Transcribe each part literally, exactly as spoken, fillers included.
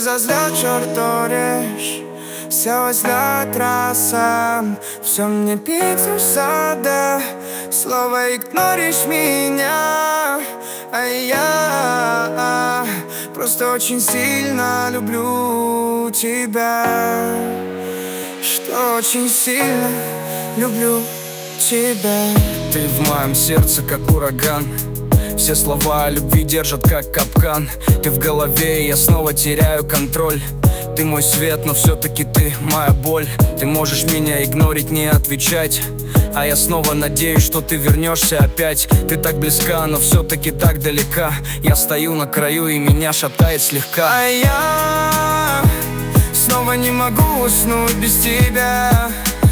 зазря чертовишь. Селась для трасса, все мне пиццу сада. Слово игноришь меня, а я просто очень сильно люблю тебя. Что очень сильно люблю тебя. Ты в моем сердце, как ураган. Все слова о любви держат, как капкан. Ты в голове, и я снова теряю контроль. Ты мой свет, но все-таки ты моя боль. Ты можешь меня игнорить, не отвечать, а я снова надеюсь, что ты вернешься опять. Ты так близка, но все-таки так далека. Я стою на краю, и меня шатает слегка. А я снова не могу уснуть без тебя.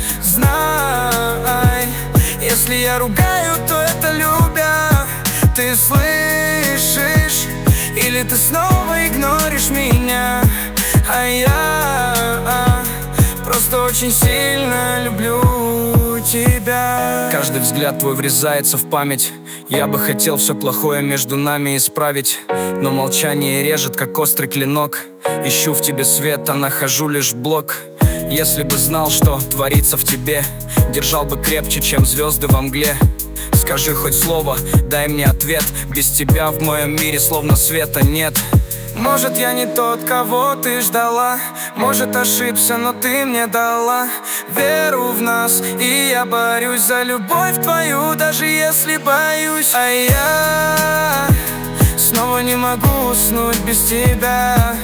Знай, если я ругаю, то это любя. Ты слышишь? Или ты снова игноришь меня? А я просто очень сильно люблю тебя. Каждый взгляд твой врезается в память. Я бы хотел все плохое между нами исправить, но молчание режет, как острый клинок. Ищу в тебе свет, а нахожу лишь блок. Если бы знал, что творится в тебе, держал бы крепче, чем звезды во мгле. Скажи хоть слово, дай мне ответ. Без тебя в моем мире словно света нет. Может, я не тот, кого ты ждала. Может, ошибся, но ты мне дала веру в нас. И я борюсь за любовь твою, даже если боюсь. А я снова не могу уснуть без тебя.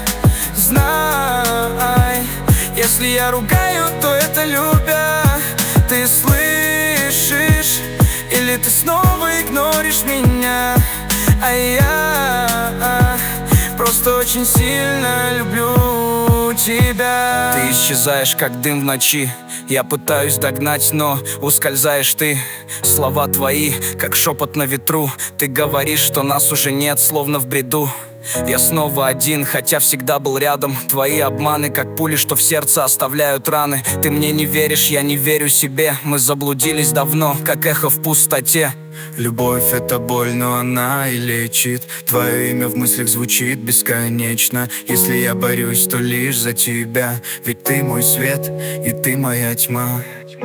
Знай, если я ругаю, то это любя. Ты слышишь? Или ты снова игноришь меня? А я просто очень сильно люблю тебя. Ты исчезаешь, как дым в ночи. Я пытаюсь догнать, но ускользаешь ты. Слова твои, как шепот на ветру. Ты говоришь, что нас уже нет, словно в бреду. Я снова один, хотя всегда был рядом. Твои обманы, как пули, что в сердце оставляют раны. Ты мне не веришь, я не верю себе. Мы заблудились давно, как эхо в пустоте. Любовь — это боль, но она и лечит. Твое имя в мыслях звучит бесконечно. Если я борюсь, то лишь за тебя. Ведь ты мой свет, и ты моя тьма.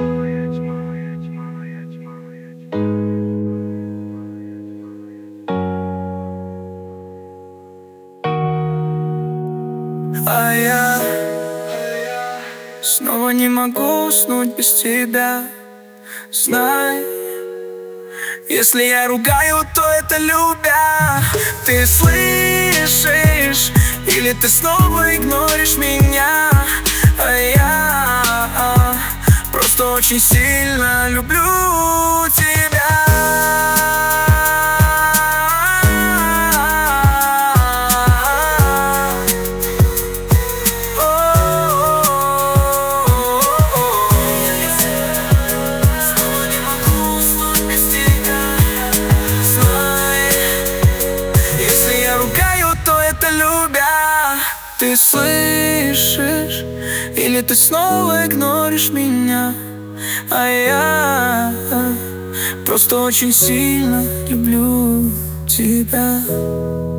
А я снова не могу уснуть без тебя. Знай, если я ругаю, то это любя. Ты слышишь? Или ты снова игноришь меня? А я просто очень сильно люблю тебя. Любя, ты слышишь? Или ты снова игноришь меня? А я просто очень сильно люблю тебя.